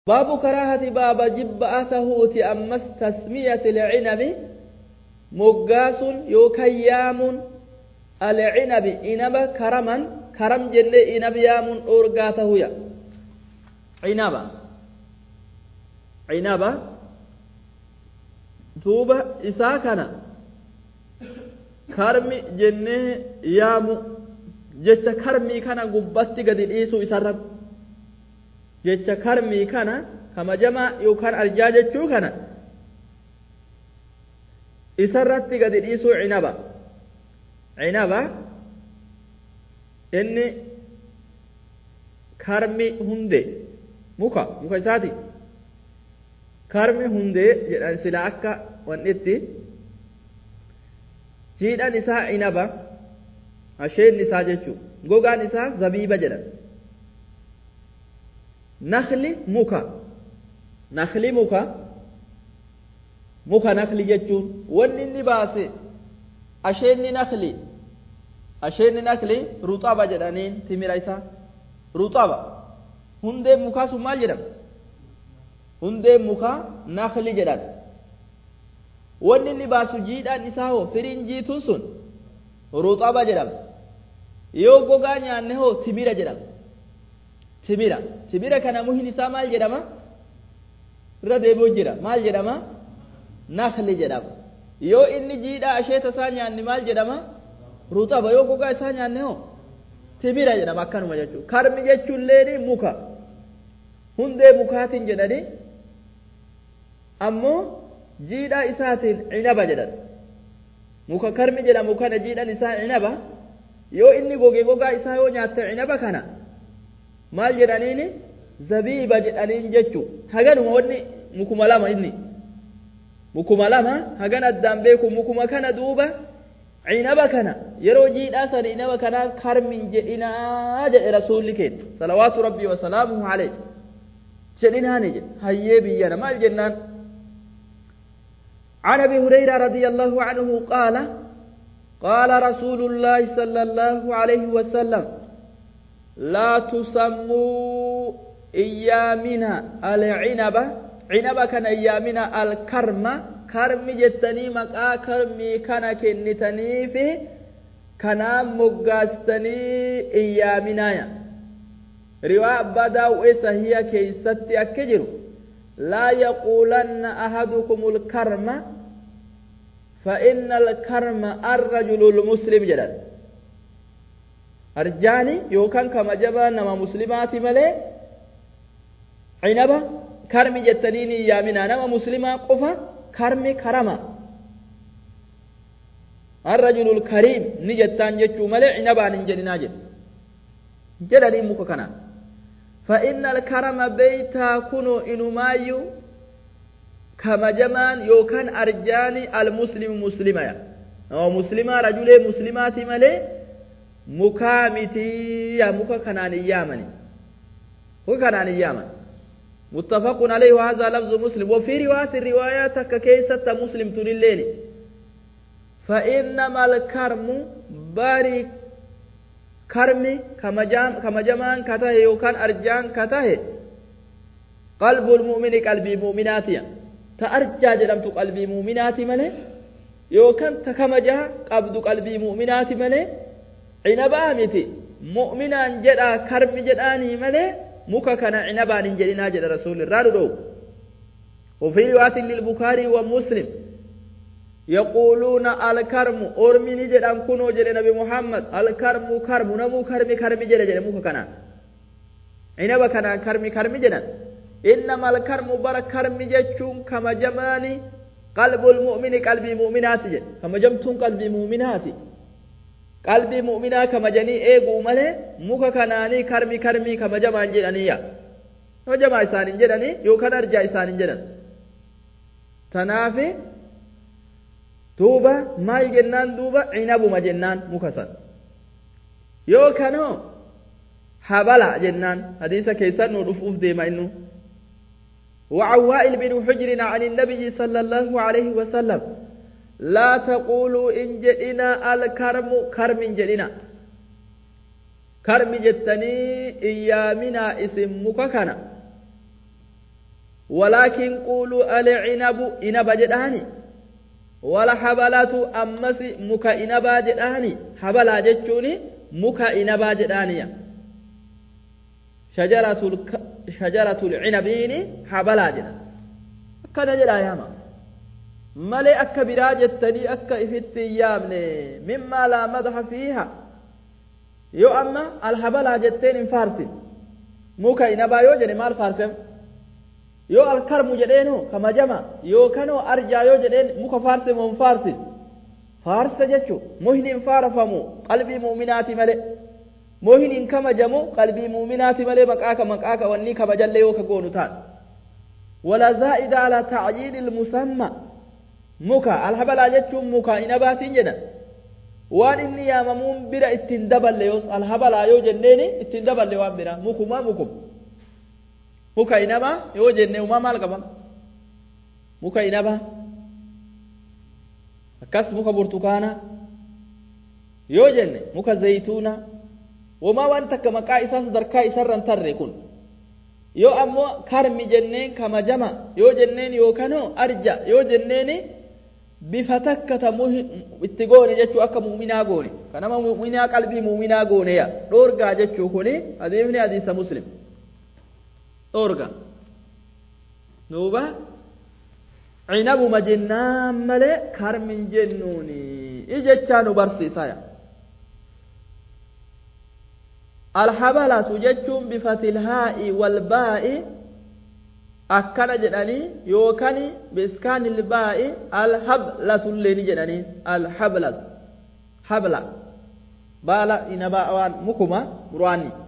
باب كراهة باب جبأته أمس تسمية العنب مقاس يوكيام العنب إنب كرما كرم جل إنب يام أورغاته يا عنب توبة إساكنا كرمي جنة يام jecha karmii kana gubbatti gadi dhiisuu isarra jecha karmii kana kamajamaa yookaan arjaa jechuu kana isarratti gadi dhiisuu cinaba inni karmi hunde muka isaati karmi hunde jedhan sila akka wannitti jiidhan isaa cinaba asheen isaa jechuu gogaan isaa zabiiba jedhan nakli muka nakli jechuun wanni inni baase asheenni nakli ruxaba jedhaniin timira isaa ruxaba hundeen mukaa sun maal jedhama hundeen mukaa nakli jedhan wanni inni baasu jiidhaan isaa hoo firiin jiituun sun ruxaba jedhama yoo gogaa nyaanne hoo timira jedhama timira kana muhin isaa maal jedhama irra deebi'u jira maal jedhama nakli jedhama yoo inni jiidhaa asheeta isaa nyaanne maal jedhama ruxaba yoo gogaa isaa nyaanne hoo timira jedhama akkanuma jechuudha karmi jechuullee muka hundee mukaatiin jedhani ammoo jiidhaa isaatiin cinaba jedhan muka karmi jedhamu kana jiidhaan isaa cinaba yoo inni gogaa isaa yoo nyaatte cinaba kana maal jedhaniini zabiiba jedhaniin jechuu haganuma wanni mukuma lama hagan addaan beeku mukuma kana duuba cinaba kana yeroo jiidhaa san cinaba kana karmin jedhinaa jedhe rasuulli keenya salawaatu rabbii wasalaamuhu alayhi jedhinaani jedhe hayyee biyyana maal jennaan عن ابي هريره رضي الله عنه قال رسول الله صلى الله عليه وسلم لا تسموا ايامنا العنب كان ايامنا الكرم كرم جتني مقا كرمي كان كنتني في كان مغاستني ايامنا روايه بداو صحيح كيستي اكجرو لا يقولن أحدكم الكرم فإن الكرم الرجل المسلم جلال أرجاني يوكان كما جبا نما مسلمات ملي عنبا كرم جتنيني يامنا نما مسلمات قفا كرما الرجل الكريم نجتان جتشو ملي عنبا ننجلنا جلالي مكوكنا فإن الكرم بيتا كنو إنمايو كما جمان يوكان أرجاني المسلم مسلمة أو مسلمة رجل مسلمات ملي مكامتي يا مكا كنان يامني وكنان يامن متفق عليه وهذا لفظ مسلم وفي روايات كيسة مسلم تللين فإنما الكرم بارك karmi kama jamaan katahe yookaan arjaan katahe qalbul mu'mini qalbii mu'minaatiya ta arjaa jedhamtu qalbii mu'minaati malee yookaan ta kamajaha qabdu qalbii mu'minaati malee cinabaa miti mu'minaan jedhaa karmi jedhaanii malee muka kana cinabaan hin jedhinaa jedha rasuulli irraa dhudhou وفي رواية للبخاري ومسلم يقولون الكرم أرمني جدًا كنو جل نبي محمد الكرم كرم نمو كرم جل مو كنا إنما كنا كرم جدًا إنما الكرم برا كرم جتشون كما جماني قلب المؤمن قلبي مؤمنات جل كما جمتون قلبي مؤمناتي قلبي مؤمنا كما جني إيغو مله مو كناني كرمي كما جمان جلانيا وجمع إسان جلاني يوكان أرجع إسان جلان تنافي duuba maal jennaan duuba cinabuma jennaan muka san yookanoo habala jennaan hadiisa keessan nu dhufuuf deema innu وعن وائل بن حجر عن النبي صلى الله عليه وسلم لا تقولوا إن جئنا الكرم كرم جئنا كرم جتني إيامنا اسم مككنا ولكن قولوا العنب إنبا جداني ولا حبلات أمس مكا إنبا جداني حبلا جتشوني مكا إنبا جداني شجرة العنبين حبلا جدا كان جدا ياما ملي أكا براجتني أكا إفتي يامني مما لا مدح فيها يو أما الحبلا جتين فارسي مكا إنبا يو جني مال فارسم yoo alkarmu jedheenu kama jama yookanoo arjaa yoo jedheen muka faarse moo faarsi faarsa jechu muhnin faarafamu qalbii mu'minaati male muhnin kama jamu qalbii mu'minaati male maqaaka wanni kabajalle yoo ka goonu taan wala zaa'ida ala ta'yid al-musamma muka alhabala jechu muka inabaatiin jedhan waan inni yaamamuun bira ittiin daballe yoo alhabala yoo jenneeni ittiin daballe waan bira mukuma muka inaba yoo jenne uma maal qabam muka inaba akkas muka burtukaana yoo jenne muka zaytuuna wama waan takka maqaa isaa sadarkaa isarran tarre kun yoo ammoo karmi jenneen kama jama yoo jenneen yookanoo arja yoo jenneen bifa takkata itti goone jechuu akka mu'minaa goone kanama mu'minaa qalbii mu'minaa goone ya dhoorgaa jechuu kuni hadiifni hadiisa muslim أورغا نوبا عنب مجنان ملي كرم جنوني إجتشانو برسي سايا الحبلة جتشون بفتح الهاء والباء أكد جدني يوكني بإسكان الباء الحبلة اللي جدني الحبلة حبلة بالا إنبا وان مكما رواني